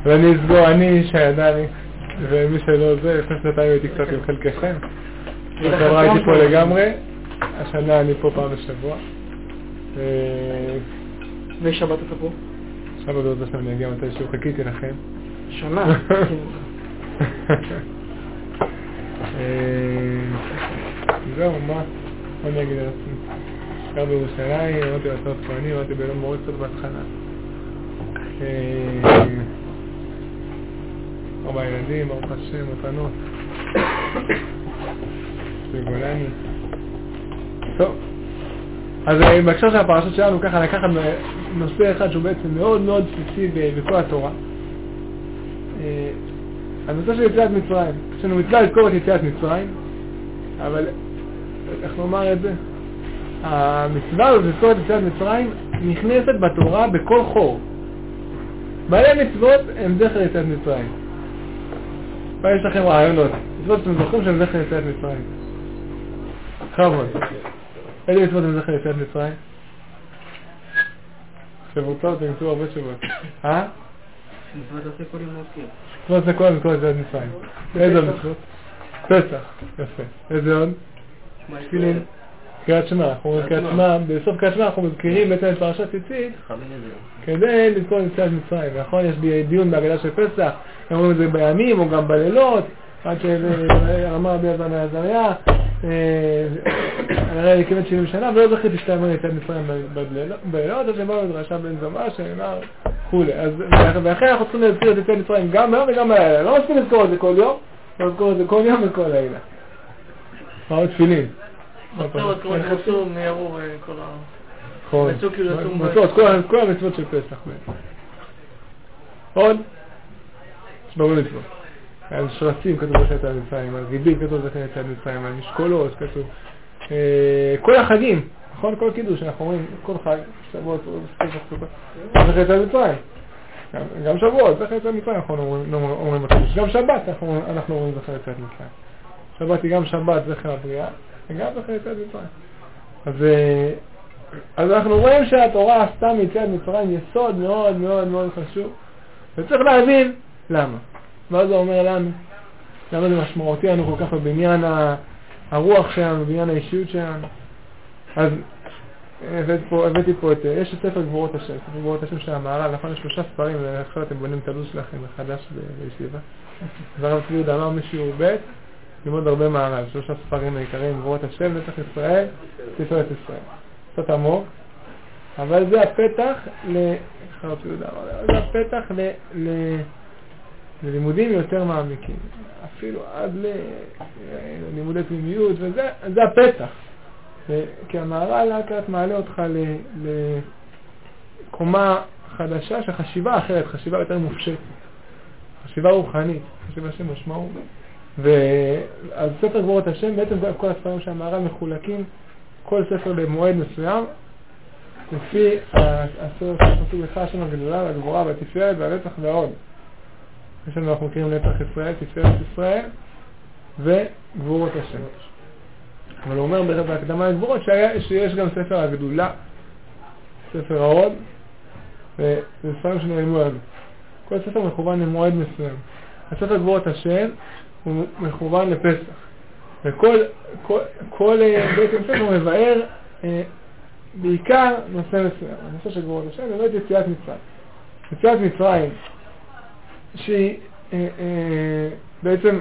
ואני אסגור, אני שידעני, ומי שלא זה, לפני שנתיים הייתי קצת עם חלקכם. עכשיו הייתי פה לגמרי, השנה אני פה פעם בשבוע. ושבת אתה פה? שבת עוד עכשיו אני אגיע מתישהו, חיכיתי לכם. שנה. זהו, מה אני אגיד על עצמי? גר בירושלים, אמרתי לעשות כהנים, אמרתי באלון מורי קצת בהתחלה. 4 ילדים, ברוך השם, מתנות. בגולני. טוב. אז בהקשר של הפרשות שלנו, ככה לקחת נושא אחד שהוא בעצם מאוד מאוד בסיסי בכל התורה. הנושא של יציאת מצרים. יש לנו מצווה לזכור את יציאת מצרים, אבל איך נאמר את זה? המצווה לזכור את יציאת מצרים נכנסת בתורה בכל חור. בעלי מצוות הם זכר יציאת מצרים. מה יש לכם רעיונות? מצוות שאתם זוכרים שהם זכר יציאת מצרים. חבוד. איזה מצוות הם זכר יציאת מצרים? שבוצעות, הם ימצאו הרבה שבועות. מצוות עושה כל יום מזכיר. מצוות עושה כל יום מזכיר יציאת מצרים. איזה מצוות? פסח. יפה. איזה עוד? תפילין. קריאת שמע. אנחנו אומרים קריאת שמע. בסוף קריאת שמע אנחנו מזכירים בעצם את פרשת ציצית כדי לזכור את יציאת מצרים. נכון? יש דיון בהגדה של פסח. הם אומרים את זה בימים או גם בלילות. עד שאמר רבי אברהם עזריה הרי כמעט 70 שנה ולא זכיתי שתאמר יציאת מצרים בלילות, אז שבאו לדרשה בן זמה שנאמר כולי. ואחרי אנחנו צריכים להזכיר את יציאת מצרים גם ביום וגם בלילה. לא מספיק לזכור את זה כל יום, לא לזכור את זה כל יום וכל לילה. עוד תפילין. מצוות, כמו נערו כל ה... מצוות, כל המצוות של פסח. עוד? יש ברור מצוות. על שרצים כתוב זכר יציאת מצרים, על ריבים כתוב זכר יציאת מצרים, על משקולות כתוב. כל החגים, נכון? כל קידוש שאנחנו אומרים, כל חג, שבועות, זכר יציאת מצרים. גם שבועות, זכר יציאת מצרים אנחנו אומרים בקידוש. גם שבת אנחנו אומרים זכר יציאת מצרים. שבת היא גם שבת זכר הבריאה, וגם זכר יציאת מצרים. אז אנחנו רואים שהתורה עשתה מיציאת מצרים יסוד מאוד מאוד מאוד חשוב, וצריך להבין למה. מה זה אומר לנו? למה זה משמעותי לנו כל כך בבניין הרוח שלנו, בבניין האישיות שלנו? אז הבאתי פה יש את ספר גבורות השם, ספר גבורות השם של המהר"ל, נכון? יש 3 ספרים, ואחר אתם בונים את הלו"ז שלכם מחדש בישיבה. אז הרב צבי יהודה אמר משיעור ב' ללמוד הרבה מהר"ל, 3 ספרים העיקריים, גבורות השם, נצח ישראל, תפארת ישראל. קצת עמוק, אבל זה הפתח הרב צבי יהודה אמר, זה הפתח ללימודים יותר מעמיקים, אפילו עד ללימודי פנימיות, וזה הפתח. כי המהר"ל לאט מעלה אותך לקומה חדשה של חשיבה אחרת, חשיבה יותר מופשטת, חשיבה רוחנית, חשיבה שמשמעות. אז ספר גבורות השם, בעצם כל הספרים של המהר"ל מחולקים, כל ספר במועד מסוים, לפי הספר סוג אחד שם הגדולה והגבורה והתפארת והרצח והעוד. יש לנו, אנחנו מכירים נצח ישראל, תפארת ישראל וגבורות השם. אבל הוא אומר בהקדמה לגבורות שיש גם ספר הגדולה, ספר העוד, וזה ספרים שנעלמו לנו. כל ספר מכוון למועד מסוים. הספר גבורות השם הוא מכוון לפסח. וכל בעצם ספר מבאר בעיקר נושא מסוים. הנושא של גבורות השם זה באמת יציאת מצרים. יציאת מצרים שהיא בעצם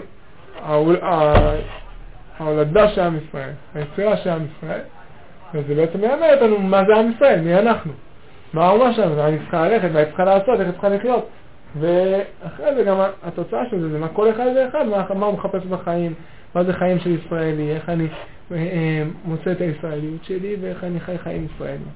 ההולדה של עם ישראל, היצירה של עם ישראל, וזה בעצם מלמד אותנו מה זה עם ישראל, מי אנחנו, מה האומה שלנו, מה אני צריכה ללכת, מה אני צריכה לעשות, איך אני צריכה לחיות, ואחרי זה גם התוצאה של זה מה כל אחד ואחד, מה הוא מחפש בחיים, מה זה חיים של ישראלי, איך אני מוצא את הישראליות שלי ואיך אני חי חיים ישראלים.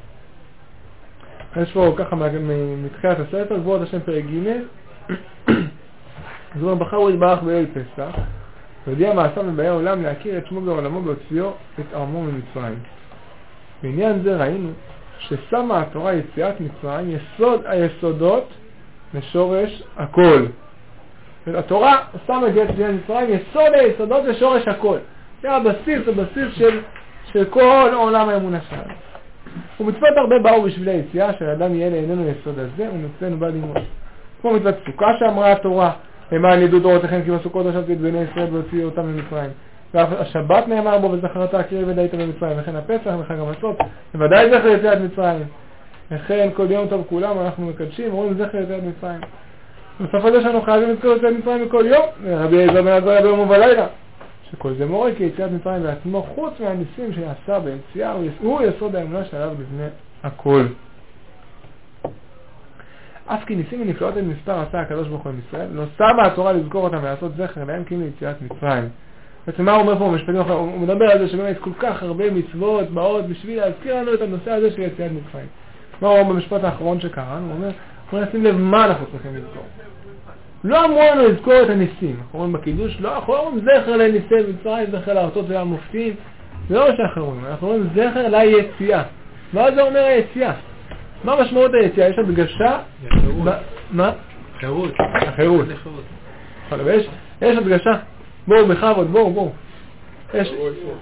יש פה ככה מתחילת הספר, גבורות השם פרק ג' אז הוא בחר הוא יתברך בליל פסח, והודיע מעשיו לבאי העולם להכיר את שמו בעולמו בהוציאו את עמו ממצרים. בעניין זה ראינו ששמה התורה יציאת מצרים יסוד היסודות לשורש הכל. התורה שמה את יציאת מצרים יסוד היסודות לשורש הכל. זה הבסיס של כל עולם האמונה שלנו. ומצוות הרבה באו בשביל היציאה, שהאדם יהיה לעינינו יסוד הזה, ומצוותנו בא ללמוד. כמו מצוות סוכה שאמרה התורה, למען ידעו דורותיכם כי בסוכות ישבתי את בני ישראל והוציאו אותם ממצרים. והשבת נאמר בו וזכרת הקריב ודאית במצרים, וכן הפסח וחג המצות, בוודאי זכר יציאת מצרים. וכן כל יום טוב כולם אנחנו מקדשים, אומרים זכר יציאת מצרים. בסוף הזה שאנו חייבים לזכור יציאת מצרים מכל יום, רבי אליעזר בן עזריה ביום ובלילה. שכל זה מורה כי יציאת מצרים בעצמו, חוץ מהניסים שעשה ביציאה, הוא יסוד האמונה שעליו לבנה הכל. אף כי ניסים ונפלאות את מספר עשה הקדוש ברוך הוא עם ישראל, לא שמה התורה לזכור אותם ולעשות זכר להם כאילו יציאת מצרים. בעצם מה הוא אומר פה במשפטים אחרים? הוא מדבר על זה שבאמת כל כך הרבה מצוות באות בשביל להזכיר לנו את הנושא הזה של יציאת מצרים. מה הוא אומר במשפט האחרון שקראנו? הוא אומר נשים לב מה אנחנו צריכים לזכור. לא אמרו לנו לזכור את הניסים. אנחנו אומרים בקידוש, לא, אנחנו אומרים זכר לניסי מצרים, זכר לארצות ולמופתים. זה לא מה שאנחנו אומרים. אנחנו אומרים זכר ליציאה. מה זה אומר היציאה? מה משמעות היציאה? יש הדגשה? מה? חירות. החירות. יש הדגשה? בואו בכבוד, בואו. יש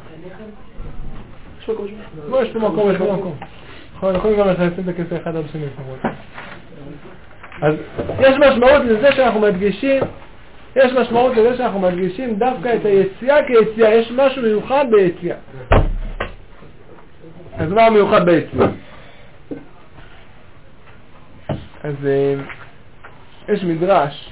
פה מקום, יש פה מקום. אנחנו יכולים גם לשים את הכסף אחד עד שני. אז יש משמעות לזה שאנחנו מדגישים, דווקא את היציאה כיציאה. יש משהו מיוחד ביציאה. אז מה מיוחד ביציאה? אז יש מדרש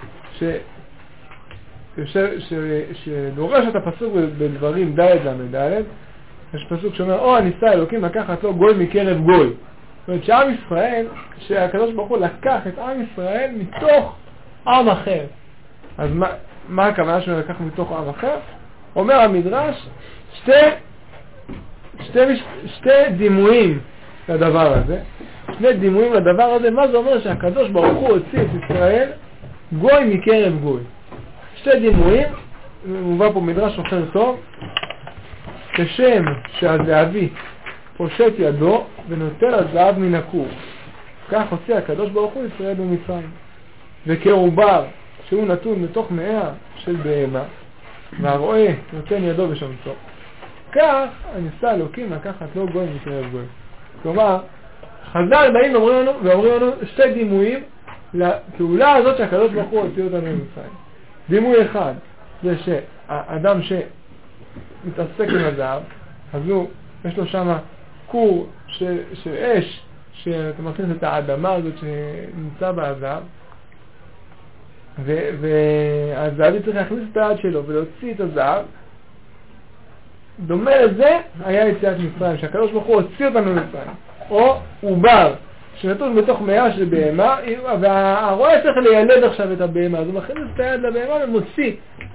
שדורש את הפסוק בדברים ד' למד'. יש פסוק שאומר, ניסה אלוקים לקחת לו גוי מקרב גוי. זאת אומרת שעם ישראל, שהקדוש ברוך הוא לקח את עם ישראל מתוך עם אחר. אז מה הכוונה שהוא לקח מתוך עם אחר? אומר המדרש, שתי דימויים לדבר הזה. מה זה אומר שהקדוש ברוך הוא הוציא את ישראל גוי מקרב גוי? שתי דימויים, מובא פה מדרש אחר טוב, כשם שהזהבי פושט ידו ונוטל הזהב מן הכור, כך הוציא הקדוש ברוך הוא ישראל במצרים. וכעובר שהוא נתון בתוך מאה של בהמה, והרועה נותן ידו בשמצו, כך ניסה אלוקים לקחת לו גוי מקרב גוי. כלומר, חז"ל באים ואומרים לנו שתי דימויים לפעולה הזאת שהקדוש ברוך הוא הוציא אותנו ממצרים. דימוי אחד זה שהאדם שמתעסק עם הזהב, אז יש לו שם כור של אש שאתה מכניס את האדמה הזאת שנמצא בזהב, והזהב צריך להכניס את היד שלו ולהוציא את הזהב. דומה לזה היה יציאת מצרים, שהקדוש ברוך הוא הוציא אותנו ממצרים. או עובר שנתון בתוך מאה של בהמה, והרועה צריך לילד עכשיו את הבהמה, אז הוא מכניס את היד לבהמה ומוציא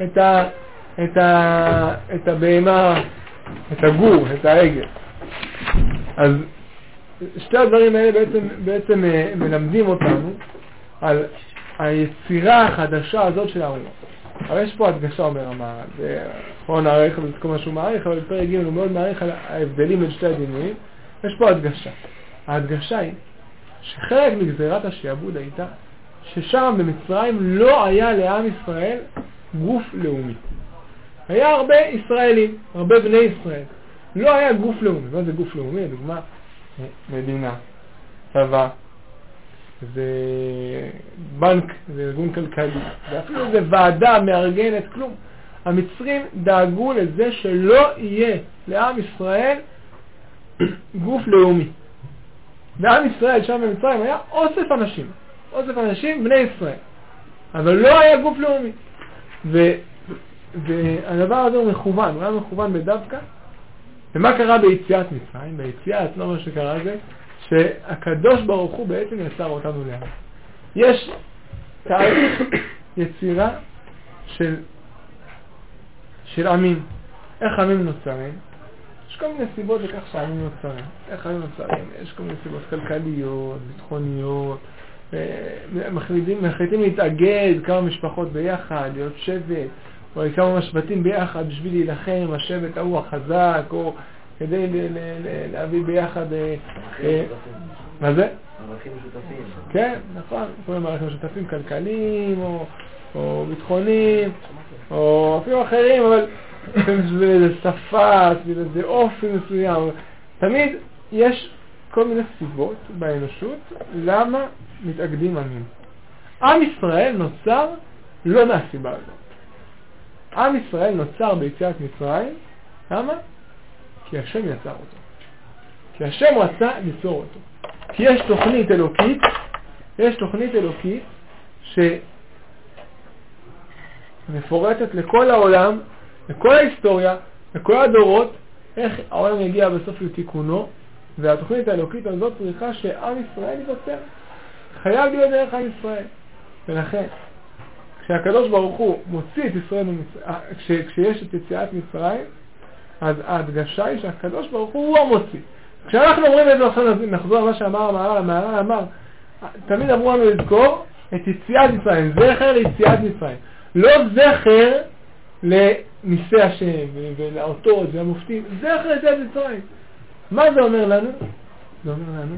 את הבהמה, את הגור, את העגל. אז שתי הדברים האלה בעצם מלמדים אותנו על היצירה החדשה הזאת של האומה. אבל יש פה הדגשה, אומר המהר"ל, בואו נעריך את כל מה שהוא מעריך, אבל בפרק ג' הוא מאוד מעריך על ההבדלים בין שתי הדימויים. יש פה הדגשה. ההדגשה היא שחלק מגזירת השעבוד הייתה ששם במצרים לא היה לעם ישראל גוף לאומי. היה הרבה ישראלים, הרבה בני ישראל. לא היה גוף לאומי. מה זה גוף לאומי? לדוגמה, מדינה, צבא, זה בנק, זה ארגון כלכלי, ואפילו זה ועדה מארגנת, כלום. המצרים דאגו לזה שלא יהיה לעם ישראל גוף לאומי. ועם ישראל שם במצרים היה אוסף אנשים בני ישראל, אבל לא היה גוף לאומי. והדבר הזה הוא מכוון, הוא היה מכוון בדווקא. ומה קרה ביציאת מצרים? ביציאה עצמה מה שקרה זה שהקדוש ברוך הוא בעצם יצר אותנו לעם. יש תהליך יצירה של עמים. איך עמים נוצרים? יש כל מיני סיבות לכך שעמים נוצרים. איך עמים נוצרים? יש כל מיני סיבות כלכליות, ביטחוניות, מחליטים להתאגד כמה משפחות ביחד, להיות שבט, או כמה שבטים ביחד בשביל להילחם עם השבט ההוא החזק, או כדי להביא ביחד... מה זה? מערכים משותפים. כן, נכון. כל מיני מערכים משותפים כלכליים, או ביטחוניים, או אפילו אחרים, אבל סביב איזה שפה, סביב איזה אופי מסוים. תמיד יש כל מיני סיבות באנושות למה מתאגדים עמים. עם ישראל נוצר לא מהסיבה הזאת. עם ישראל נוצר ביציאת מצרים, למה? כי השם יצר אותו. כי השם רצה ליצור אותו. כי יש תוכנית אלוקית שמפורטת לכל העולם, לכל ההיסטוריה, לכל הדורות, איך העולם יגיע בסוף לתיקונו, והתוכנית האלוקית הזאת צריכה שעם ישראל ייווצר. חייב להיות דרך עם ישראל. ולכן, כשהקדוש ברוך הוא מוציא את ישראל, כשיש את יציאת מצרים, אז ההדגשה היא שהקדוש ברוך הוא המוציא. כשאנחנו אומרים את זה, עכשיו נחזור על מה שאמר המהר"ל אמר, תמיד אמרו לנו לזכור את יציאת מצרים, זכר ליציאת מצרים. לא זכר לניסי השם ולאותות והמופתים, זכר ליציאת מצרים. מה זה אומר לנו? זה אומר לנו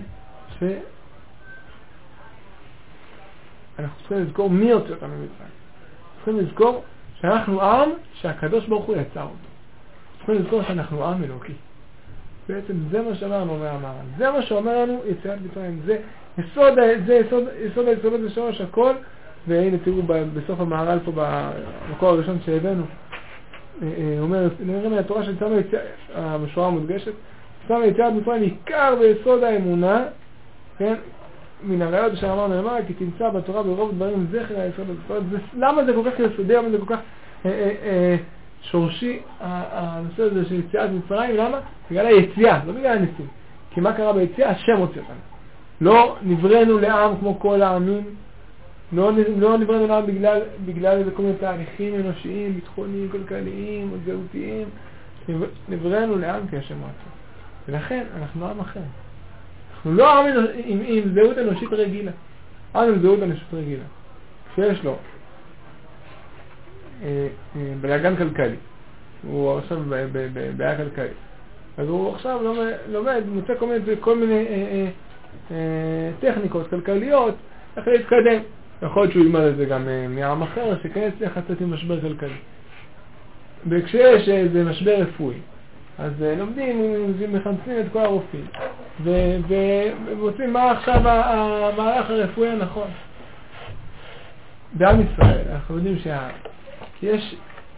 אנחנו צריכים לזכור מי יוצא אותנו ממצרים. צריכים לזכור שאנחנו עם שהקדוש ברוך הוא יצר אותו. צריכים לזכור שאנחנו עם אלוקי. בעצם זה מה שאמרנו אומר המהר"ל. זה מה שאומר לנו יציאת מצרים. זה יסוד היסודות בשורש הכל. והנה תראו בסוף המהר"ל פה במקור הראשון שהבאנו. אומר, נראה מהתורה של שמה המשורה המודגשת, שמה יציאת מצרים עיקר ביסוד האמונה, כן? מן הראיות שאמרנו למעלה, כי תמצא בתורה ברוב דברים זכר היסוד הזה. למה זה כל כך יסודי, למה זה כל כך שורשי הנושא הזה של יציאת מצרים? למה? בגלל היציאה, לא בגלל הניסים. כי מה קרה ביציאה? השם הוציא אותנו. לא נבראנו לעם כמו כל העמים, לא נבראנו לעם בגלל איזה כל מיני תהליכים אנושיים, ביטחוניים, כלכליים, זהותיים. נבראנו לעם כי השם רצה. ולכן אנחנו עם אחר. אנחנו לא עם עם זהות אנושית רגילה. עם עם זהות אנושית רגילה. כשיש לו בלגן כלכלי, הוא עכשיו בבעיה כלכלית, אז הוא עכשיו לומד, מוצא כל מיני טכניקות כלכליות איך להתקדם. יכול להיות שהוא ילמד את זה גם מעם אחר שכן יצליח לצאת עם משבר כלכלי. וכשיש איזה משבר רפואי, אז לומדים, מחמצים את כל הרופאים ומוצאים מה עכשיו המערך הרפואי הנכון. בעם ישראל אנחנו יודעים שיש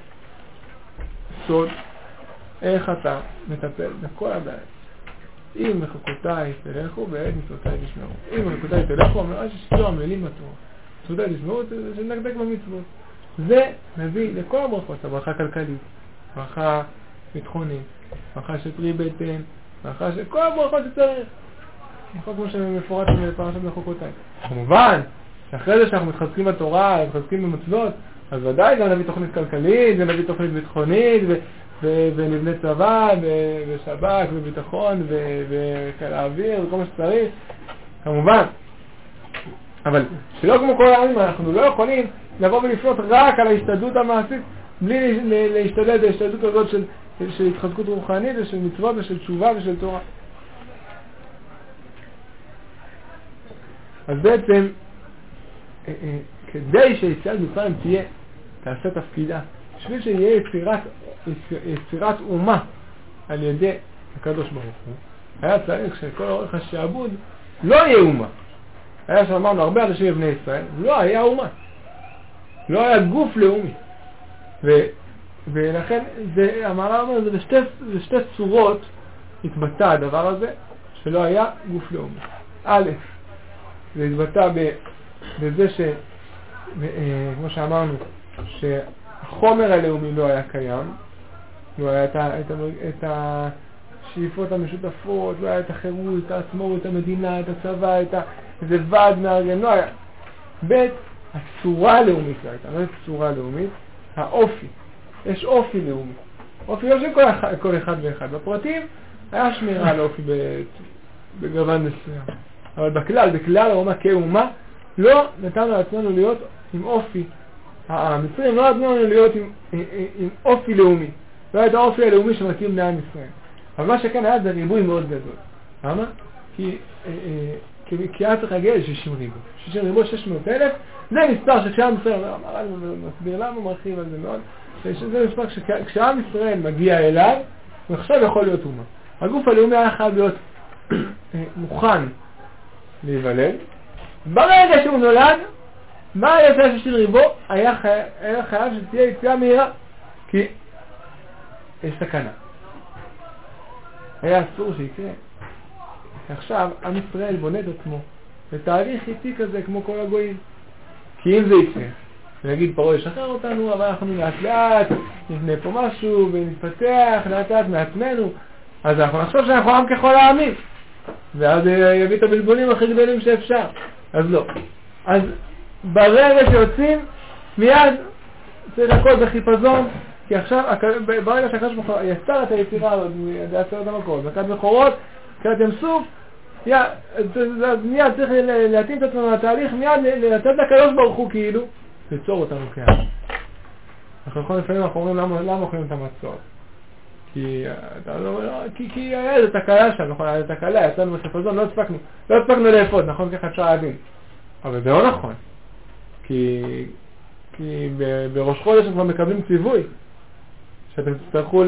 סוד איך אתה מטפל בכל הבעיה. אם מחוקותיי תלכו ואת מצוותיי תשמעו. אם מחוקותיי תלכו, אומר ששתו עמלים בתורה, מצוותיי תשמעו, זה נדקדק במצוות. זה מביא לכל הברכות, הברכה כלכלית, ברכה ביטחונית, ברכה של פרי בטן, ברכה של כל הברכות שצריך. נכון כמו שמפורט בפרשת מחוקותיי. כמובן שאחרי זה שאנחנו מתחזקים בתורה, מתחזקים במצוות, אז ודאי גם נביא תוכנית כלכלית, ונביא תוכנית ביטחונית, ונבנה צבא, ושב"כ, וביטחון, וחיל האוויר, וכל מה שצריך, כמובן. אבל שלא כמו כל העמים, אנחנו לא יכולים לבוא ולפנות רק על ההשתדלות המעשית, בלי להשתדל בהשתדלות הזאת של התחזקות רוחנית, ושל מצוות, ושל תשובה, ושל תורה. אז בעצם, כדי שיציאת מצרים תעשה תפקידה, בשביל שיהיה יצירת אומה על ידי הקדוש ברוך הוא, היה צריך שכל אורך השעבוד לא יהיה אומה. היה שאמרנו הרבה אנשים בבני ישראל, לא היה אומה, לא היה גוף לאומי. ולכן המהר"ל אומר, זה בשתי צורות התבטא הדבר הזה שלא היה גוף לאומי. א', זה התבטא בזה כמו שאמרנו, שהחומר הלאומי לא היה קיים, לא היה את השאיפות המשותפות, לא היה את החירות, את העצמאות, את המדינה, את הצבא, את איזה ועד מארגן, לא היה. ב', הצורה הלאומית לא הייתה, לא הייתה צורה לאומית, האופי. יש אופי לאומי. אופי לא של כל אחד ואחד. בפרטים היה שמירה על אופי בגוון מסוים. אבל בכלל האומה כאומה, לא נתנו לעצמנו להיות עם אופי. המצרים לא נתנו לנו להיות עם אופי לאומי. לא היה את האופי הלאומי שמתאים לעם ישראל. אבל מה שכן היה זה ריבוי מאוד גדול. למה? כי היה צריך להגיע ל-60 ריבוי. 60 ריבוי, 600,000, זה מספר שכשעם ישראל, המהר"ל מסביר למה, מרחיב על זה מאוד, זה מספר שכשעם ישראל מגיע אליו, הוא עכשיו יכול להיות אומה. הגוף הלאומי היה חייב להיות מוכן להיוולד. ברגע שהוא נולד, מה יצא של ריבו? היה חייב שתהיה יציאה מהירה, כי יש סכנה. היה אסור שיקרה. עכשיו עם ישראל בונה את עצמו בתהליך איטי כזה כמו כל הגויים. כי אם זה יקרה, ונגיד פרעה ישחרר אותנו, אבל אנחנו לאט לאט נבנה פה משהו ונתפתח לאט לאט מעצמנו, אז אנחנו נחשוב שאנחנו עם ככל העמים, ואז יביא את הבלבולים הכי גדולים שאפשר. אז לא. אז ברגע שיוצאים מיד צריך הכל בחיפזון, כי עכשיו ברגע שהקדוש ברוך הוא יצר את היצירה הזאת בעשרת המכות, מכת בכורות, מכת ים סוף, מיד צריך להתאים את עצמנו לתהליך, מיד לתת לקדוש ברוך הוא כאילו ליצור אותנו כעם. אנחנו לפעמים אומרים למה אוכלים את המצות? כי היה איזה תקלה שם, נכון? היה איזה תקלה, יצאנו בחיפזון, לא הספקנו לאפות, נכון? ככה אפשר להבין. אבל זה לא נכון. כי בראש חודש אנחנו מקבלים ציווי שאתם תצטרכו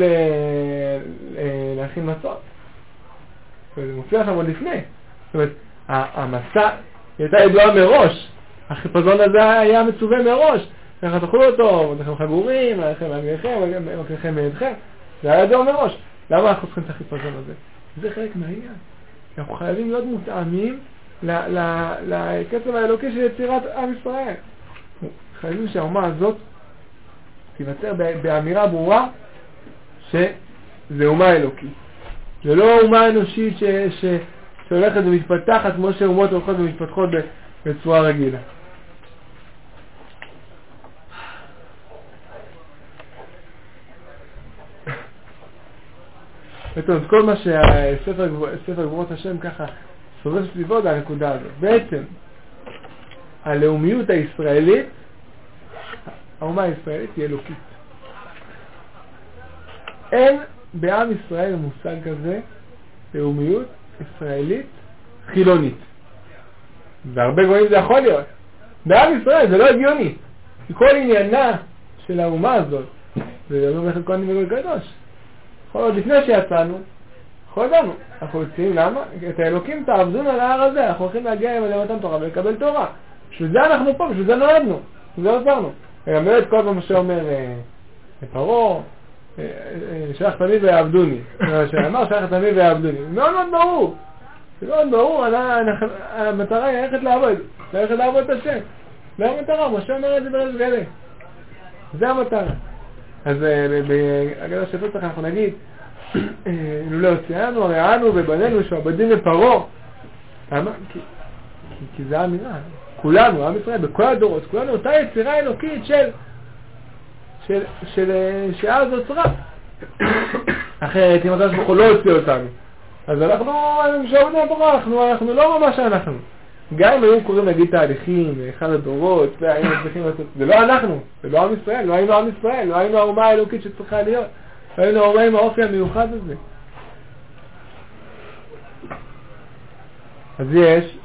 להכין מצות. זה מופיע שם עוד לפני. זאת אומרת, המסע הייתה ידועה מראש. החיפזון הזה היה מצווה מראש. ככה תאכלו אותו, אתם חגורים, לכם מידכם. זה היה ידוע מראש. למה אנחנו צריכים את החיפזון הזה? זה חלק מהעניין. אנחנו חייבים להיות מותאמים לקצב האלוקי של יצירת עם ישראל. חייבים שהאומה הזאת תיווצר באמירה ברורה שזה אומה אלוקית. זה לא אומה אנושית שהולכת ומתפתחת כמו שאומות הולכות ומתפתחות בצורה רגילה. אז כל מה שספר גבורות השם ככה סובב סביבו זה הנקודה הזאת. בעצם הלאומיות הישראלית, האומה הישראלית היא אלוקית. אין בעם ישראל מושג כזה לאומיות ישראלית חילונית. והרבה גויים זה יכול להיות. בעם ישראל זה לא הגיוני. כל עניינה של האומה הזאת זה לא מלאכת כהנים וגוי קדוש. עוד לפני שיצאנו, אנחנו יוצאים, למה? את האלוקים תעבדון על ההר הזה, אנחנו הולכים להגיע עם מתן תורה ולקבל תורה. בשביל זה אנחנו פה, בשביל זה נולדנו, בשביל זה עזרנו. וגם באמת כל פעם שאומר פרעה, שלח תמיד ויעבדוני. שאמר שלח תמיד ויעבדוני. מאוד מאוד ברור. זה מאוד ברור, המטרה היא ללכת לעבוד את השם. זה המטרה, משה אומר את זה בריש גלי. זה המטרה. אז בהגדה של פסח אנחנו נגיד, לולא הוציאנו, הראינו ובנינו שעבדים לפרעה. למה? כי זה האמירה. כולנו, עם ישראל, בכל הדורות, כולנו אותה יצירה אלוקית שאז נוצרה. אחרת, אם הקדוש ברוך הוא לא הוציא אותנו, אז אנחנו שעבדים לפרעה, אנחנו לא ממש אנחנו. גם אם היו קוראים להגיד תהליכים, אחד הדורות, זה לא אנחנו, זה לא עם ישראל, לא היינו עם ישראל, לא היינו האומה האלוקית שצריכה להיות, לא היינו האומה עם האופי המיוחד הזה. אז יש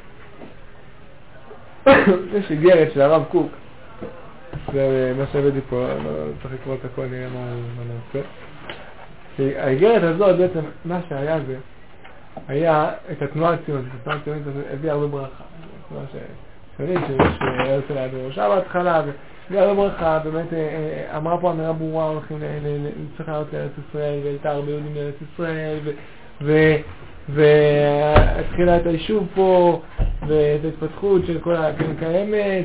איגרת של הרב קוק, זה מה שהבאתי פה, לא צריך לקרוא את הכל, נראה מה נעשה. האיגרת הזאת בעצם, מה שהיה זה, היה את התנועה הציונית, התנועה הציונית הביא הרבה ברכה. התנועה ששונית שהרצל היה בראשה בהתחלה, והביא הרבה ברכה, באמת אמרה פה אמירה ברורה, הולכים לצריך לעלות לארץ ישראל, והייתה הרבה יהודים לארץ ישראל, והתחילה את היישוב פה, ואת ההתפתחות של כל הקרן קיימת,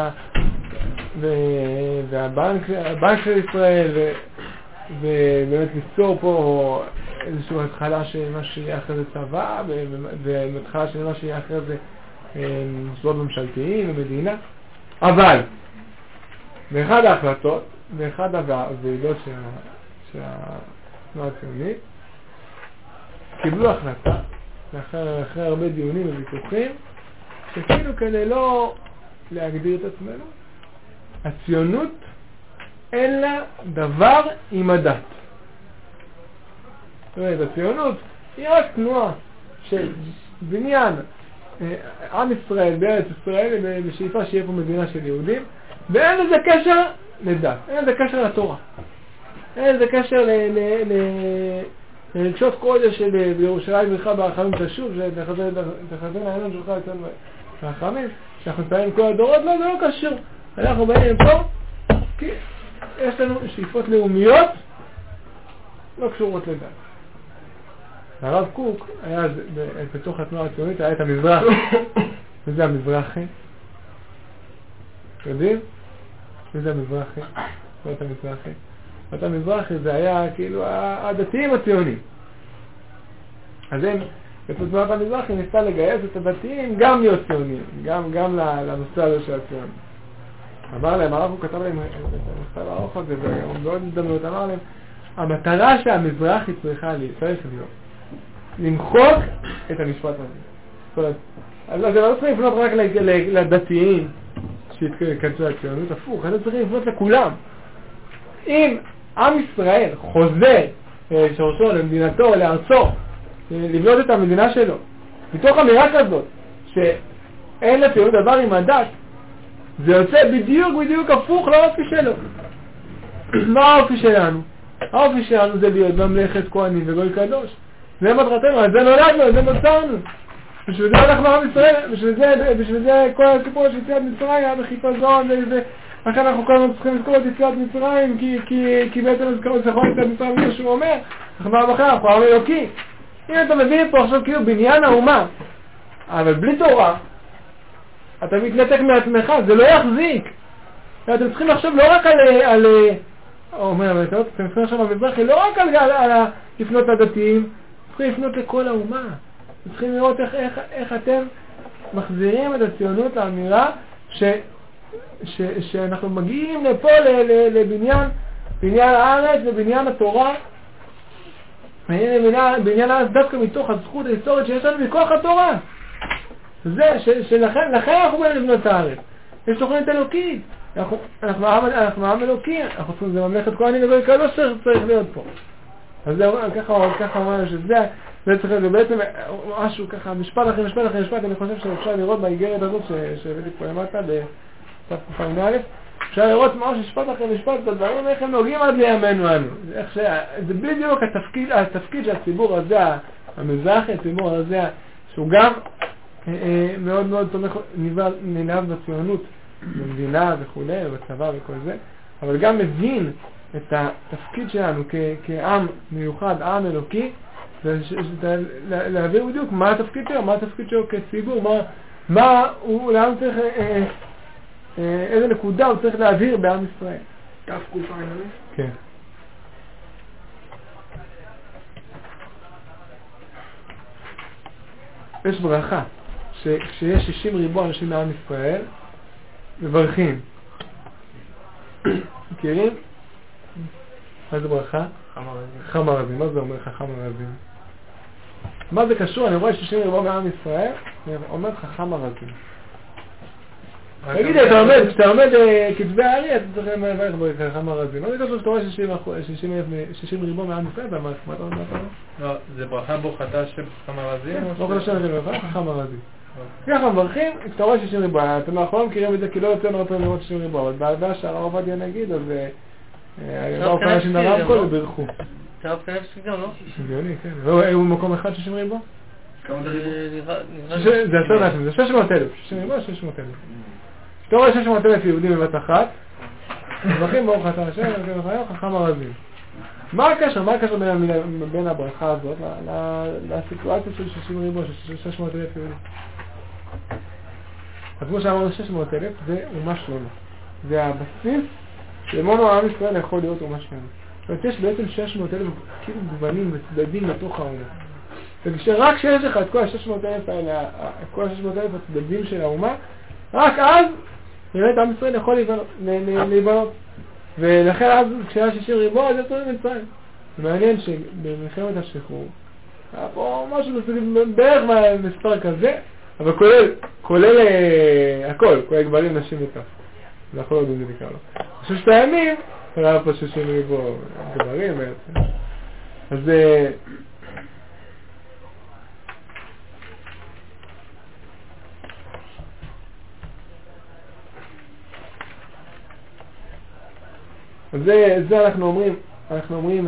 והבנק של ישראל, ובאמת ליצור פה איזושהי התחלה של מה שיהיה אחרי זה צבא, והתחלה של מה שיהיה אחרי זה מוסדות ממשלתיים ומדינה. אבל באחד ההחלטות, באחד הוועידות של התנועה הציונית, קיבלו החלטה, אחרי הרבה דיונים וויכוחים, שכאילו כדי לא להגדיר את עצמנו, הציונות אין לה דבר עם הדת. זאת אומרת, הציונות היא רק תנועה של בניין עם ישראל בארץ ישראל בשאיפה שיהיה פה מדינה של יהודים, ואין לזה קשר לדת, אין לזה קשר לתורה, אין לזה קשר לרגשות קודש של בירושלים בך ברחמים תשוב, שתחזר לעינון שלך אצלנו ברחמים, שאנחנו נמצאים כל הדורות, לא, זה לא קשור. אנחנו באים פה, כי יש לנו שאיפות לאומיות, לא קשורות לדת. הרב קוק היה בתוך התנועה הציונית, היה את המזרח. וזה המזרחי. יודעים? וזה המזרחי. לא את המזרחי. את המזרחי זה היה כאילו הדתיים הציונים. אז הם, בתנועת המזרחי ניסתה לגייס את הדתיים גם להיות ציונים, גם לנושא הזה של הציונים. אמר להם, הרב הוא כתב להם את המכתב הארוך הזה, והוא מאוד הזדמנות, אמר להם, המטרה שהמזרחי צריכה צריך להיות, למחוק את המשפט הזה. זאת אומרת, אז זה לא צריך לפנות רק לדתיים שהתכנסו לציונות, הפוך, זה צריך לפנות לכולם. אם עם ישראל חוזר שורשו למדינתו, לארצו, לבנות את המדינה שלו, מתוך אמירה כזאת שאין לציונות דבר עם הדת, זה יוצא בדיוק הפוך לאופי שלו. מה האופי שלנו? האופי שלנו זה להיות ממלכת כהנים וגוי קדוש. זה מטרתנו, אז זה נולדנו, זה נוצרנו. בשביל זה אנחנו עם ישראל, בשביל זה כל הסיפור של יציאת מצרים היה בחיפזון, לכן אנחנו כל הזמן צריכים לזכור את יציאת מצרים, כי בעצם לזכור את יציאת מצרים, כמו שהוא אומר, אנחנו עם אחר, אנחנו עם אלוקי. אם אתה מבין פה עכשיו כאילו בניין האומה, אבל בלי תורה, אתה מתנתק מעצמך, זה לא יחזיק. אתם צריכים לחשוב לא רק על אומר, אתם צריכים לחשוב על מזרחי, לא רק על לפנות לדתיים, צריכים לפנות לכל האומה. צריכים לראות איך אתם מחזירים את הציונות לאמירה שאנחנו מגיעים לפה לבניין הארץ ובניין התורה, בניין הארץ דווקא מתוך הזכות ההיסטורית שיש לנו מכוח התורה. זה שלכן אנחנו באים לבנות הארץ. יש תוכנית אלוקית. אנחנו עם אלוקי, אנחנו צריכים, זה ממלכת כהנים וגוי קדוש צריך להיות פה. אז זה ככה אומר שזה צריך להיות בעצם משהו ככה, משפט אחרי משפט, אני חושב שאפשר לראות באיגרת הזאת שהבאתי פה למטה בתקופה. אפשר לראות ממש משפט אחרי משפט את הדברים, איך הם נוגעים עד לימינו אנו. זה בדיוק התפקיד של הציבור הזה, המזרחי, הציבור הזה, שהוא גם מאוד מאוד תומך, נלהב בציונות, במדינה וכו', בצבא וכל זה, אבל גם מבין את התפקיד שלנו כעם מיוחד, עם אלוקי, להעביר בדיוק מה התפקיד שלו כציבור, מה הוא, לאן צריך, איזה נקודה הוא צריך להעביר בעם ישראל. תקופה עינוי? כן. יש ברכה, שכשיש 60 ריבוע אנשים מעם ישראל, מברכים. מכירים? מה זה ברכה? חם הרזים. מה זה אומר חכם הרזים? מה זה קשור? אני רואה 60 ריבוע מעם ישראל, אומר חכם הרזים. תגיד, כשאתה עומד כתבי הארי, אתה צריך לברך בחכם הרזים. מה זה קשור שאתה רואה 60 ריבוע מעם ישראל? מה אתה אומר? לא, זה ברכה בוכתה של חכם הרזים? ברוך השם של ברכה, חכם הרזים. ככה מברכים, כשאתה רואה 60 ריבוע, אתם האחרונים מכירים את זה כי לא יוצא נורא פעמים לראות 60 ריבוע, אבל בעדה שהרב עובדיה נגיד, אז באו כמה אנשים לרמקול וברכו. הרב קניבסקי גם, לא? הגיוני, כן. הוא במקום אחד 60 ריבוע? זה 10,000, זה 600,000. 60 ריבוע, 600,000. כשאתה רואה 600,000 יהודים בבת אחת, מברכים ברוך אתה השם, חכם הרזים. מה הקשר בין הברכה הזאת לסיטואציה של 60 ריבוע, של 600,000 יהודים? אז כמו שאמרנו 600,000 זה אומה שלמה. זה הבסיס שמונו עם ישראל יכול להיות אומה שלמה. זאת אומרת, יש בעצם 600,000 כאילו גוונים וצדדים לתוך האומה. ורק כשיש לך את כל ה-600,000 האלה, את כל ה-600,000 הצדדים של האומה, רק אז באמת עם ישראל יכול להיבנות. ולכן אז כשהיה 60 ריבוע זה צריך מצרים. זה מעניין שבמלחמת השחרור היה פה משהו בערך מספר כזה, אבל כולל הכל, כולל גברים, נשים וטף. אנחנו לא יודעים לקרוא לו. בששת הימים היה פה 60 ריבוע גברים בעצם. אז זה אנחנו אומרים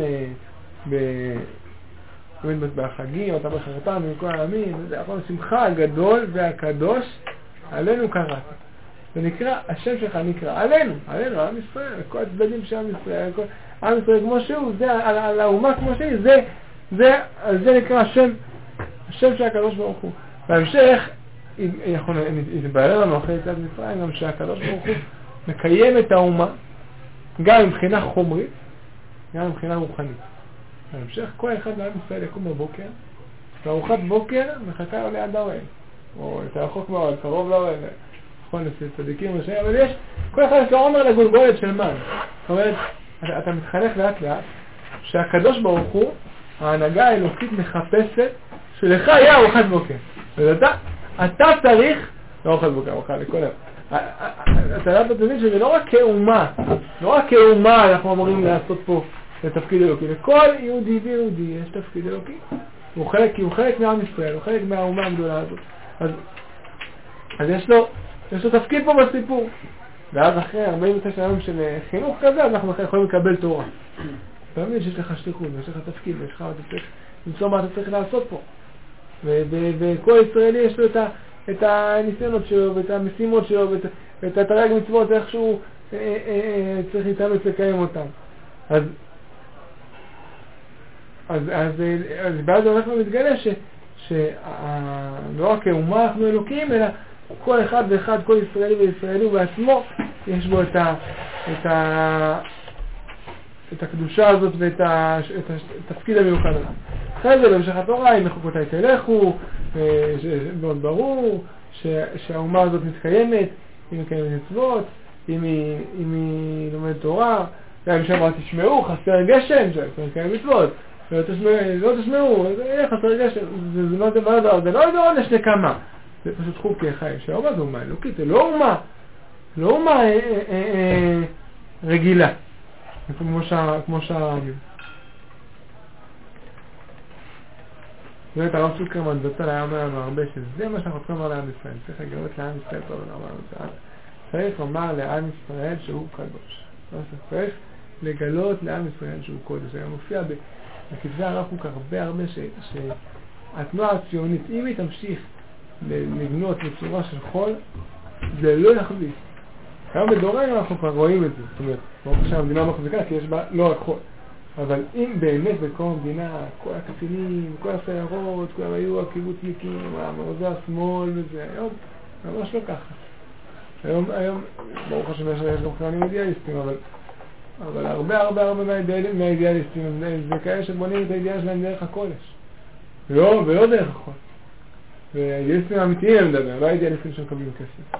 באמת בחגים, אתה בחרתם מכל העמים, זה יכול שמחה הגדול והקדוש עלינו קראת. זה נקרא, השם שלך נקרא, עלינו, עם ישראל, כל הצדדים של עם ישראל, עם ישראל כמו שהוא, זה על האומה כמו שהיא, זה נקרא השם של הקדוש ברוך הוא. בהמשך, יתברר לנו אחרי יציאת מצרים, גם שהקדוש ברוך הוא מקיים את האומה, גם מבחינה חומרית, גם מבחינה רוחנית. בהמשך, כל אחד מעם ישראל יקום בבוקר, וארוחת בוקר מחכה לו ליד האוהל, או יותר רחוק מאוד, קרוב לאוהל, נכון, לצדיקים ושאי, אבל יש, כל אחד יש לו עומר לגולגולת של מן. זאת אומרת, אתה מתחנך לאט לאט, שהקדוש ברוך הוא, ההנהגה האלוקית מחפשת, שלך יהיה ארוחת בוקר. אתה צריך, לא ארוחת בוקר, ארוחה לכל היום. אתה תבין שזה לא רק כאומה אנחנו אמורים לעשות פה לתפקיד אלוקי. לכל יהודי ויהודי יש תפקיד אלוקי. הוא חלק מעם ישראל, הוא חלק מהאומה הגדולה הזאת. אז יש לו תפקיד פה בסיפור. ואז אחרי 49 ימים של חינוך כזה, אז אנחנו יכולים לקבל תורה. אתה מבין שיש לך שליחות, ויש לך תפקיד, ויש לך מה אתה צריך למצוא מה אתה צריך לעשות פה. וכל ישראלי יש לו את הניסיונות שלו, ואת המשימות שלו, ואת התרי"ג מצוות, איכשהו צריך להתאמץ לקיים אותם. אז בעד הולך ומתגלה שלא רק כאומה אנחנו אלוקים, אלא כל אחד ואחד, כל ישראלי וישראלי בעצמו, יש בו את הקדושה הזאת ואת התפקיד המיוחד הזה. אחרי זה במשך התורה, אם מחוקותיי תלכו, מאוד ברור שהאומה הזאת מתקיימת, היא מקיימת מצוות, אם היא לומדת תורה, גם שם תשמעו, חסר גשם, מקיימת מצוות, לא תשמעו, יהיה חסר גשם, זה לא עונש נקמה, זה פשוט חוקי חיים, שהאומה זו אומה אלוקית, זה לא אומה רגילה, כמו שהערבים. באמת הרב צוקרמן זצ"ל היה אומר לנו הרבה שזה מה שאנחנו צריכים לומר לעם ישראל, צריך לגלות לעם ישראל טוב ולומר, צריך לומר לעם ישראל שהוא קדוש, צריך לגלות לעם ישראל שהוא קודש. זה מופיע בכתבי הרב קוק הרבה שהתנועה הציונית, אם היא תמשיך לבנות בצורה של חול, זה לא יחזיק. היום בדורנו אנחנו כבר רואים את זה, זאת אומרת, ברוך השם המדינה מחזיקה כי יש בה לא רק חול. אבל אם באמת בכל המדינה, כל הקצינים, כל הסיירות, כולם היו הקיבוצניקים, המעוזי השמאל וזה, היום ממש לא ככה. היום ברוך השם יש גם חיילים אידיאליסטים, אבל הרבה מהאידיאליסטים זה כאלה שבונים את האידיאל שלהם דרך הקודש. ולא דרך החול. והאידיאליסטים האמיתיים הם מדבר, לא האידיאליסטים שמקבלים כסף.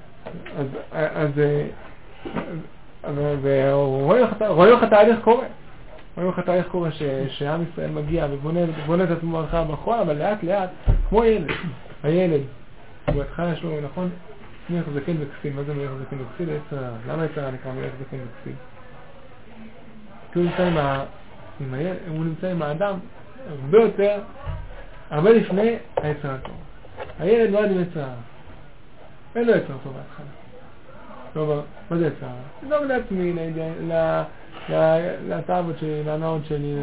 רואים לך תהליך קורה. רואים לך תהליך קורה שעם ישראל מגיע ובונה את עצמו הרחב בחול, אבל לאט לאט, כמו הילד, בהתחלה יש לו, נכון? מלך זקן וכסיל. מה זה מלך זקן וכסיל? למה יצרה נקרא מלך זקן וכסיל? כי הוא נמצא עם האדם הרבה לפני היצר הטוב. הילד נועד עם יצר הרע. אין לו יצר טוב בהתחלה. לא, מה זה יצר הרע? לא לעצמי, לתאוות שלי, לנאות שלי.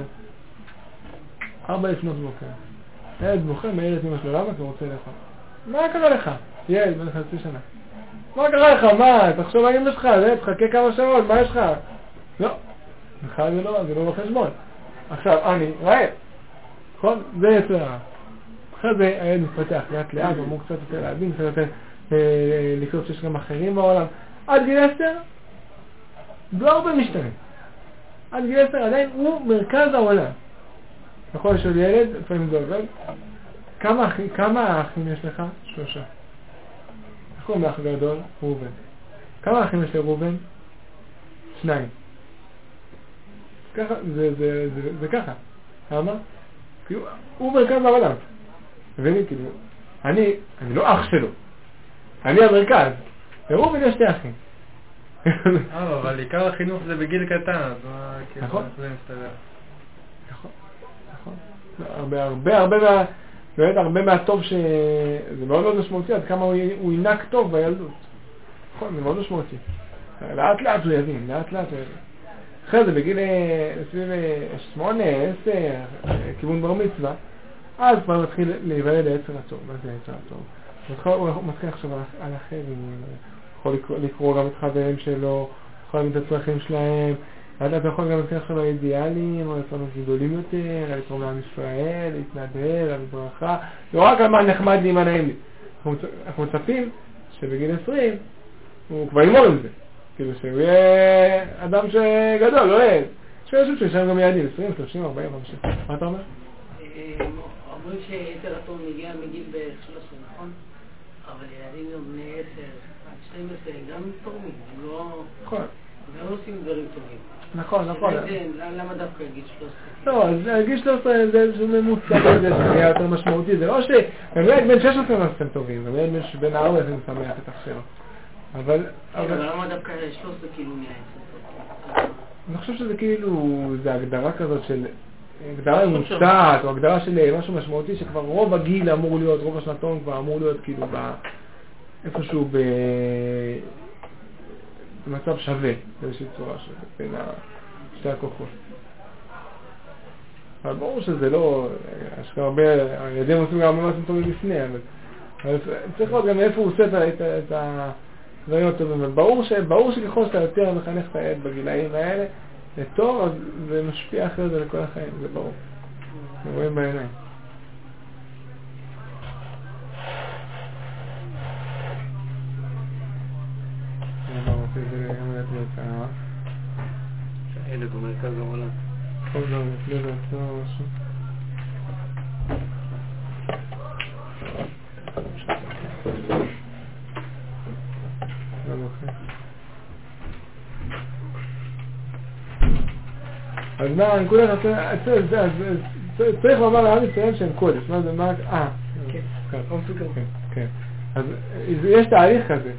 4 לפנות בוקר. ילד בוחר מהילד אמא שלו, למה? כי הוא רוצה לאכול. מה קרה לך? ילד, בן חצי שנה. מה קרה לך? מה? תחשוב על אמא שלך, תחכה כמה שעות, מה יש לך? לא. בכלל זה לא בחשבון. עכשיו, אני רעב. נכון? זה יצר הרע. אחרי זה הילד מתפתח לאט לאט, אמור קצת יותר להבין, קצת יותר לקרוא שיש גם אחרים בעולם. עד גיל 10, לא הרבה משתנה. עד גיל 10 עדיין הוא מרכז העולם. נכון, יש עוד ילד, לפעמים זה עובד. כמה אחים יש לך? 3. נכון, מאח גדול, ראובן. כמה אחים יש לראובן? 2. ככה, זה ככה. למה? כי הוא מרכז העולם. מבינים? כאילו, אני לא אח שלו. אני המרכז. וראובן יש 2 אחים. אבל עיקר החינוך זה בגיל קטן, אז נכון. זה מסתדר. נכון. הרבה מהטוב זה מאוד מאוד משמעותי, עד כמה הוא ינק טוב בילדות. נכון, זה מאוד משמעותי. לאט לאט הוא יבין. אחרי זה בגיל 8, 10, כיוון בר מצווה, אז כבר מתחיל להיוולד היצר הטוב. מה זה היצר הטוב? הוא מתחיל עכשיו על אחרים, יכול לקרוא גם את חברים שלו, יכול להבין את הצרכים שלהם, אתה יכול גם להתחיל עכשיו על אידיאלים, או לצונות גדולים יותר, לתרום לעם ישראל, להתנדב, על ברכה, לא רק על מה נחמד לי, מה נעים לי. אנחנו מצפים שבגיל 20 הוא כבר יגמור עם זה, כאילו שהוא יהיה אדם שגדול, לא ילד. שיש שם גם ילדים, 20, 30, 40, 50. מה אתה אומר? אומרים שיתר התור מגיע מגיל בערך 13, נכון? אבל ילדים גם בני 10 עד 12 גם תורמים, הם לא עושים דברים טובים. נכון. למה דווקא גיל 13? לא, אז גיל 13 זה איזשהו ממוצע כזה שהיה יותר משמעותי, זה לא שגם ילד בן 16 לא עושים טובים, גם ילד בן 4 זה משמח את אח שלו. אבל למה דווקא 13 כאילו נהיה? אני חושב שזה כאילו, זה הגדרה כזאת של, הגדרה ממוצעת, או הגדרה של משהו משמעותי שכבר רוב הגיל אמור להיות, רוב השנתון כבר אמור להיות כאילו איפשהו במצב שווה, באיזושהי צורה בין שתי הכוחות. אבל ברור שזה לא, יש כאן הרבה, הילדים עושים גם ממש טובים לפני, אבל צריך לראות גם איפה הוא עושה את הדברים הטובים. ברור שככל שאתה יותר מחנך את הילד בגילאים האלה, זה טוב, אז זה משפיע אחרי זה לכל החיים, זה ברור. אנחנו רואים בעיניים. הילד הוא מרכז העולם. עוד לא, לפני זה עשו משהו. אז מה, הנקודה צריך לומר לעם ישראל שהם קודש, מה זה, מה, כן. אז יש תהליך כזה,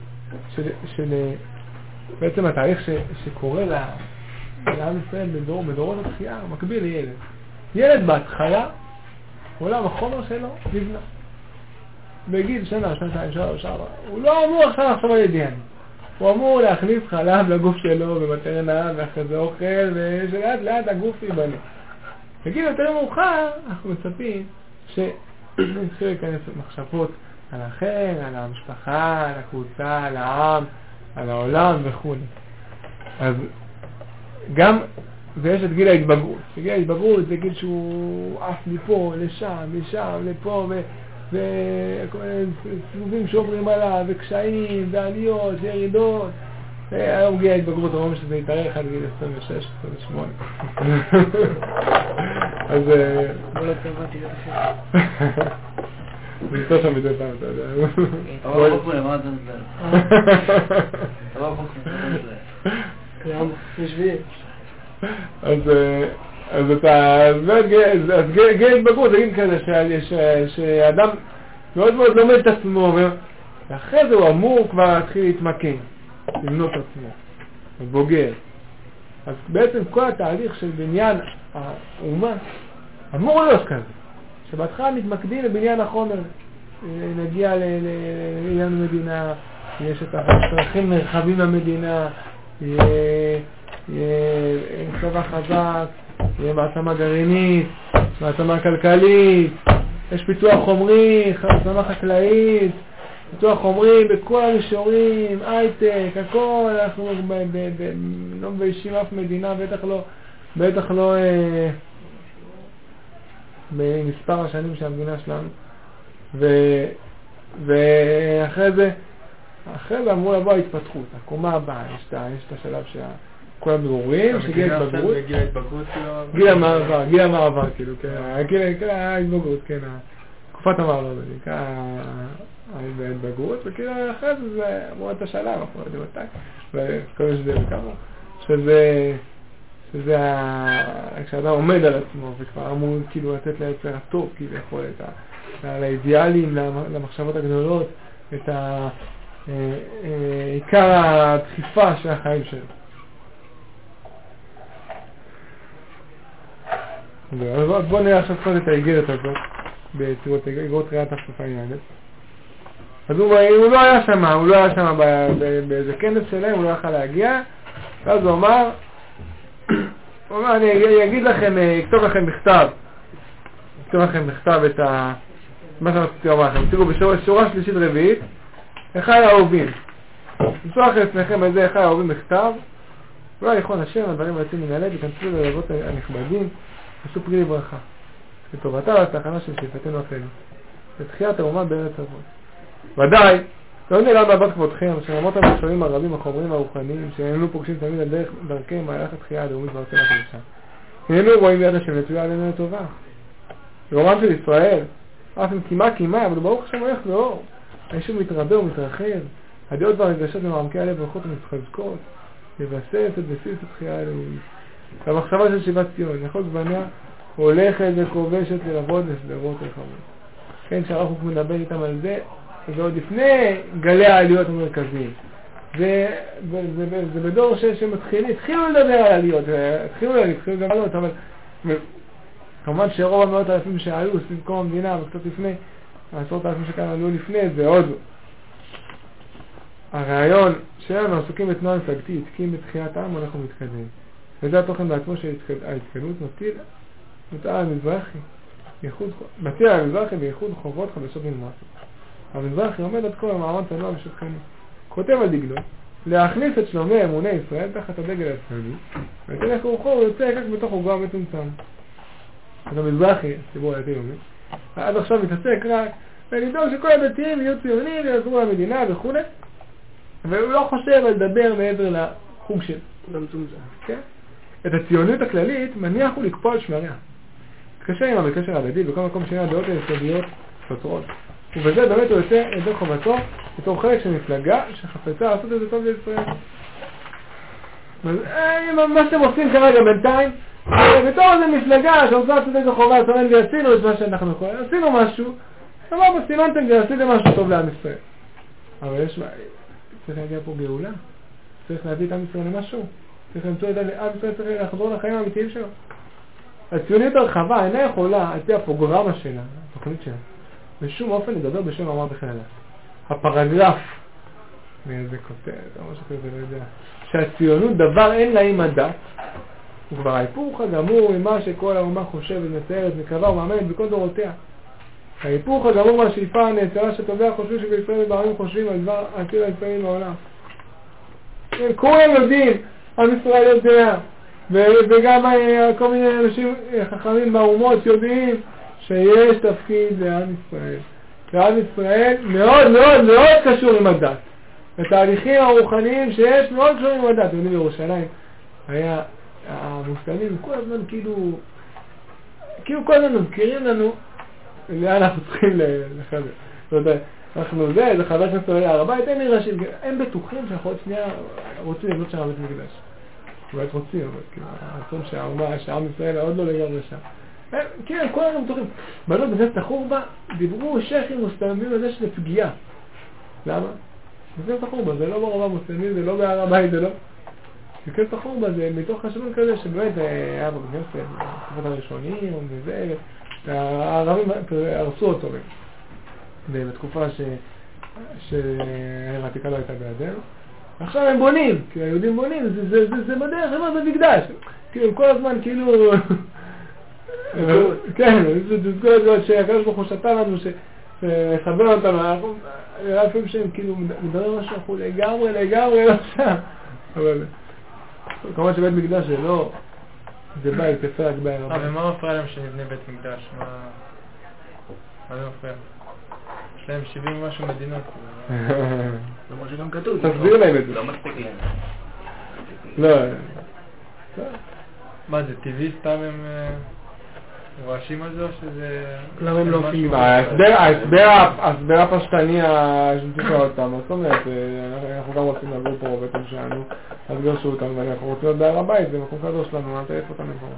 בעצם התהליך שקורה לעם ישראל בדורות התחייה, הוא מקביל לילד. ילד בהתחלה, עולם החומר שלו נבנה. בגיל שנה, שנתיים, 3, 4, הוא לא אמור עכשיו לחשוב על ידיעני. הוא אמור להכניס חלב לגוף שלו במטרנה, ואחרי זה אוכל, ושלאט לאט הגוף ייבנה. בגיל יותר מאוחר, אנחנו מצפים שנתחיל להיכנס מחשבות על האחר, על המשפחה, על הקבוצה, על העם, על העולם וכו'. אז גם, ויש את גיל ההתבגרות. גיל ההתבגרות זה גיל שהוא עף מפה, לשם, לפה, וכל מיני סיבובים שעוברים עליו, וקשיים, ועליות, וירידות. היום גיל ההתבגרות, אומרים שזה יתארך עד גיל 26, 28. אז... לא קבעתי לך. זה יותר שם מדי פעם, אתה יודע. אבל רחוק למה אתה נדבר? אבל רחוק למה נשביע. אז גיל התבגרות זה גיל כזה שאדם מאוד מאוד לומד את עצמו, ואחרי זה הוא אמור כבר להתחיל להתמקן, למנות את עצמו, אז בוגר. אז בעצם כל התהליך של בניין האומה אמור להיות כזה, שבהתחלה מתמקדים לבניין החומר, נגיע לעניין מדינה, יש את הצרכים נרחבים למדינה, יהיה צבא חזק, יהיה מעצמה גרעינית, מעצמה כלכלית, יש פיתוח חומרי, מעצמה חקלאית, פיתוח חומרי בכל המישורים, הייטק, הכל, אנחנו לא מביישים אף מדינה, בטח לא במספר השנים של המדינה שלנו. ואחרי זה אמרו לבוא ההתפתחות, הקומה הבאה, יש את השלב כל הבירורים, שגיל ההתבגרות, גיל המעבר, כאילו, גיל ההתבגרות, כן, תקופת המעבר, זה נקרא ההתבגרות, וכאילו אחרי זה אמרו את השלב, אנחנו יודעים אותה, וכל שזה וכמה, שזה כשאדם עומד על עצמו, וכבר אמור כאילו לתת ליצר הטוב, כאילו יכול לאידיאלים, למחשבות הגדולות, את עיקר הדחיפה של החיים שלו. אז בואו נראה עכשיו קודם את האיגרת הזאת, באיגרות ראיית הפסופה עניינת. אז הוא לא היה שם, באיזה כנס שלהם, הוא לא יכל להגיע, ואז הוא אמר, אני אגיד לכם, אכתוב לכם בכתב את מה שרציתי לומר לכם, תראו בשורה שלישית רביעית, אחי האהובים. נשלח לפניכם את זה, אחי האהובים בכתב, אולי יכון השם, הדברים היוצאים מן הלב, יכנסו ללבות הנכבדים, עשו פרי לברכה. לטובתה והצלחנה של שאיפתנו אפילו. לתחיית האומה בארץ אבות. ודאי, לא נעלם מהבת כבודכם, שלמרות המכשולים הרבים, החומרים הרוחניים, שאיננו פוגשים תמיד על דרכם, מהלך התחייה הלאומית בארצנו הקדושה. איננו רואים יד השם נטויה עלינו לטובה. רומם של ישראל, אף אם קימה, אבל ברוך השם הולך לאור. היישוב מתרבה ומתרחב, הדעות והרגשות במעמקי הלב הולכות ומתחזקות, לבסס את בסיס התחייה הלאומית. המחשבה של שיבת ציון, לכל גווניה, הולכת וכובשת לרבות וסדרות רחבות. כן, שהרב מדבר איתם על זה, זה עוד לפני גלי העליות המרכזיים. זה בדור התחילו לדבר על עליות, התחילו גם על עליות, אבל כמובן שרוב המאות אלפים שעלו סביב קום המדינה, וקצת לפני, 10,000 שכאן עלו לפני, זה עוד לא. הרעיון שלנו עסוקים בתנועה מפלגתית, כי אם בתחיית העם אנחנו מתקדמים. וזה התוכן בעצמו של ההתקדמות מטיל על המזרחי בייחוד חובות חדשות מלמטה. המזרחי עומד עד כה במעמד תנוע ושטחני. כותב על דגלו, להכניס את שלומי אמוני ישראל תחת הדגל הישראלי, ותלך רוחו הוא יוצא כך בתוך עוגה מצומצם. אז המזרחי, ציבור הדתי-לאומי, עד עכשיו מתעסק רק ולדאוג שכל הדתיים יהיו ציונים ויעזרו למדינה וכו', והוא לא חושב על לדבר מעבר לחוג של המצומצם. כן? את הציונות הכללית מניח הוא לקפוא על שמריה. קשה עם המקשר הדתי, בכל מקום שאין הדעות היסודיות סותרות. ובזה באמת הוא יוצא ידי חובתו בתור חלק של מפלגה שחפצה לעשות את זה טוב לישראל. מה שאתם עושים כרגע בינתיים, בתור איזה מפלגה שרוצה לעשות את זה חובה, ועשינו את מה שאנחנו יכולים, עשינו משהו, אבל בסימנתם ועשיתם משהו טוב לעם ישראל. אבל צריך להגיע פה גאולה, צריך להביא את עם ישראל למשהו, צריך למצוא את עם ישראל, צריך לחזור לחיים האמיתיים שלו. הציונית הרחבה אינה יכולה, על פי הפרוגרמה שלה, התוכנית שלה, בשום אופן לדבר בשם האומה בכלל. הפרגרף, מאיזה כותרת, או משהו כזה, לא יודע, שהציונות דבר אין לה עם הדת, הוא כבר ההיפוך הגמור ממה שכל האומה חושבת, מציירת, מקווה ומאמנת בכל דורותיה. ההיפוך הגמור מהשאיפה הנאצלה שטובע חושבים שבישראל ובעמים חושבים על דבר עתיד הישראלים בעולם. כולם יודעים, עם ישראל יודע, וגם כל מיני אנשים חכמים באומות יודעים שיש תפקיד לעם ישראל. לעם ישראל מאוד מאוד מאוד קשור עם הדת. התהליכים הרוחניים שיש מאוד קשור עם הדת. יודעים בירושלים, היה המוסלמים כל הזמן כאילו כל הזמן מזכירים לנו לאן אנחנו צריכים לחבר. זאת אומרת, אנחנו זה חבר כנסת עולה להר הבית, הם בטוחים שאנחנו עוד שנייה רוצים לבנות שם בית מקדש. אולי רוצים, אבל כאילו, הרצון שהעם ישראל עוד לא לגמרי שם. כן, כל הזמן בטוחים. בנות בזאת החורבה דיברו שייכים מוסלמים על זה שזה פגיעה. למה? בזאת החורבה, זה לא ברמה מוסלמית, זה לא בהר הבית, זה לא. בזאת החורבה זה מתוך חשבון כזה שבאמת היה בכנסת, בתקופות הראשונים וזה, הערבים הרסו אותו. בתקופה שהעתיקה לא הייתה בידינו. עכשיו הם בונים, כי היהודים בונים, זה בדרך, זה מקדש. כאילו, כל הזמן, כאילו... כן, זה כל הזמן שהקדוש ברוך הוא שתה לנו, שחבר אותנו, אנחנו לפעמים שהם כאילו מדברים משהו, אנחנו לגמרי לא שם. אבל, כמובן שבית מקדש זה לא, זה בית, יפה רק בהר הבית. אבל מה מפריע להם שנבנה בית מקדש? מה זה מפריע? יש להם 70 משהו מדינות. זה מה שגם כתוב. תסביר להם את זה. לא מספיק להם. לא. מה זה, טבעי סתם הם רועשים על זה או שזה... למה הם לא עושים? ההסבר הפשטני שצריך אותם, זאת אומרת, אנחנו גם רוצים לגור פה בבית שלנו, אז גרשו אותנו ואנחנו רוצים להיות בהר הבית, זה מקום קדוש שלנו, אל תעיף אותנו פה.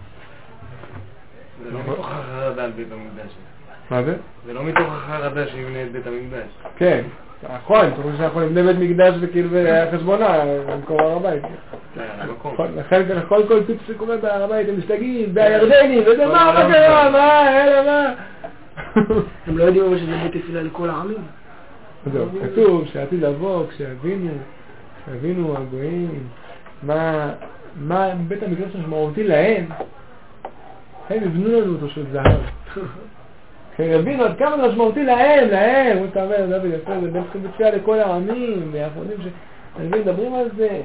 זה לא מתוך החרדה על בית המקדש. מה זה? זה לא מתוך החרדה שיבנה את בית המקדש. כן, נכון, אתה חושב שאנחנו נבנה בית מקדש וכאילו חשבונה במקום הר הבית. לכל כל פיץ שקורה בהר הבית הם משתגעים, והירדנים, וזה מה קרה, מה? הם לא יודעים שזה בית תפילה לכל העמים. זהו, כתוב שעתיד לבוא, כשהבינו הגויים, מה בית המקדש משמעותי להם, הם יבנו לנו אותו של זהב. יבינו עד כמה זה משמעותי להם, הוא אומר, דוד יפה, זה בין בתפילה לכל העמים, והאחרונים שהנביאים מדברים על זה,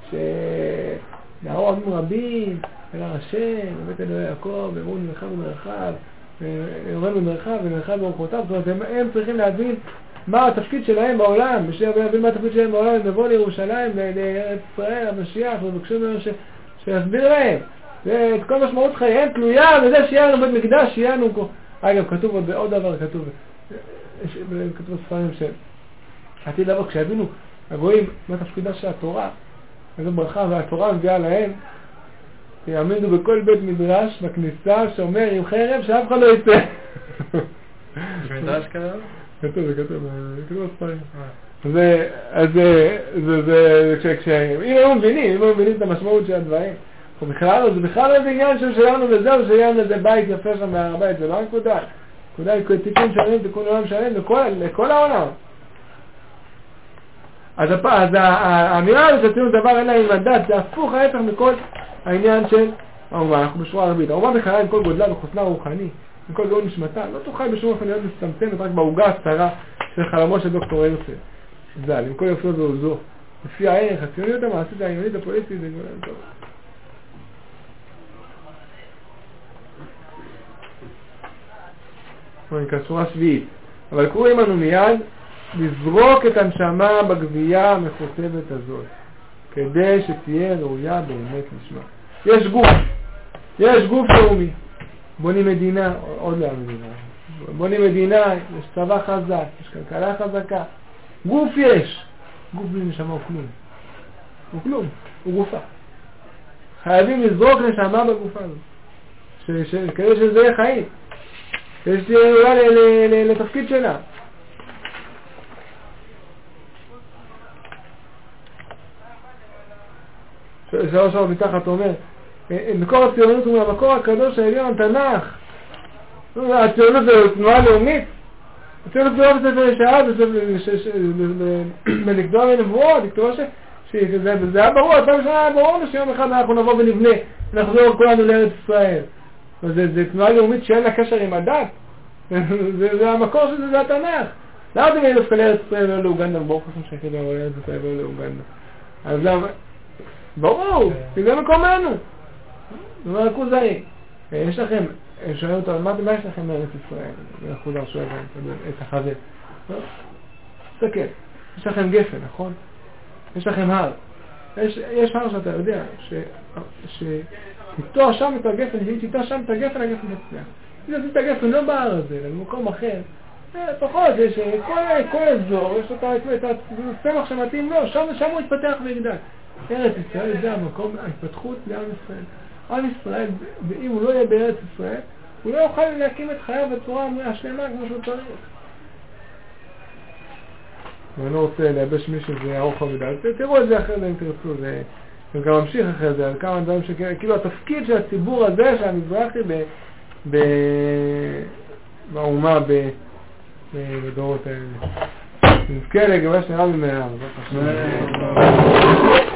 שנערו עמים רבים, אל השם, בבית אלוהי יעקב, ואמרו נמרחב ומרחב, ויורד במרחב ומרחב באורחותיו, זאת אומרת, הם צריכים להבין מה התפקיד שלהם בעולם, בשביל להבין מה התפקיד שלהם בעולם, הם לבוא לירושלים, לארץ ישראל, המשיח, ובקשו ממנו שיסביר להם. ואת כל משמעות חייהם תלויה בזה שיהיה לנו בית מקדש, שיהיה לנו פה. אגב, כתוב עוד דבר, כתוב בספרים שעתיד לבוא, כשהבינו הגויים מה תפקידה של התורה, איזו ברכה, והתורה מביאה להם, יעמידו בכל בית מדרש בכניסה שאומר עם חרב שאף אחד לא יצא. יש מדרש כזה? כתוב בספרים. אם הם מבינים את המשמעות של הדברים, זה בכלל איזה עניין שלנו וזהו, שיהיה לזה בית יפה שם מהבית, זה לא הנקודה. הנקודה היא תיקון שלם, תיקון עולם שלם לכל העולם. אז האמירה הזאת שעשינו דבר אין לה עם הדת, זה הפוך ההפך מכל העניין של האומה. אנחנו בשורה ערבית. האומה בכלל עם כל גודלה וחוסנה רוחני, עם כל גאון נשמתה, לא תוכל בשום אופן להיות מצטמצמת רק בעוגה הצרה של חלמו של דוקטור הרצל. ז"ל, עם כל יופי ועוזו. לפי הערך, הציוניות המעשית, העניינית, הפוליטית, זה טוב. צורה שביעית. אבל קוראים לנו מיד לזרוק את הנשמה בגבייה המחוצבת הזאת, כדי שתהיה ראויה באמת לשמה. יש גוף לאומי, בונים מדינה, עוד לא מדינה, בונים מדינה, יש צבא חזק, יש כלכלה חזקה, גוף בלי נשמה הוא כלום, הוא גופה. חייבים לזרוק נשמה בגופה הזאת, כדי שזה יהיה חיים, כדי שתהיה ראויה לתפקיד שלה. שלוש שעות מתחת אומר, מקור הציונות הוא המקור הקדוש העליון, התנ"ך. הציונות זה תנועה לאומית. הציונות זה לא בספר ישעיה, בנקדוע מנבואות, זה היה ברור, 2000 שנה היה ברור, שיום אחד אנחנו נבוא ונבנה, נחזור כולנו לארץ ישראל. זה תנועה לאומית שאין לה קשר עם הדת. זה המקור של זה התנ"ך. למה אתם אין דווקא לארץ ישראל ולא לאוגנדה? ברור חושבים שהכי לא לארץ ישראל ולא לאוגנדה. אז למה? ברור, כי זה מקומנו. זה אומר הכוזרי. יש לכם, שואל אותו, מה יש לכם בארץ ישראל? והחוזר שואל את החבר. תסתכל, יש לכם גפן, נכון? יש לכם הר. יש הר שאתה יודע, שתיטוע שם את הגפן, אם תיטוע שם את הגפן, הגפן מצליח. אם תיטוע את הגפן לא בהר הזה, אלא במקום אחר. פחות, יש כל אזור, יש את הצמח שמתאים לו, שם הוא יתפתח ויגדל. ארץ ישראל זה המקום ההתפתחות לעם ישראל. עם ישראל, ואם הוא לא יהיה בארץ ישראל, הוא לא יוכל להקים את חייו בצורה השלמה כמו שהוא צריך. ואני לא רוצה לייבש מישהו שזה ארוך עבודה. תראו את זה אחרי זה אם תרצו, זה גם ממשיך אחרי זה, על כמה דברים כאילו התפקיד של הציבור הזה, שהמזרחי באומה בדורות האלה. נזכה לגבי שנראה ממהרה.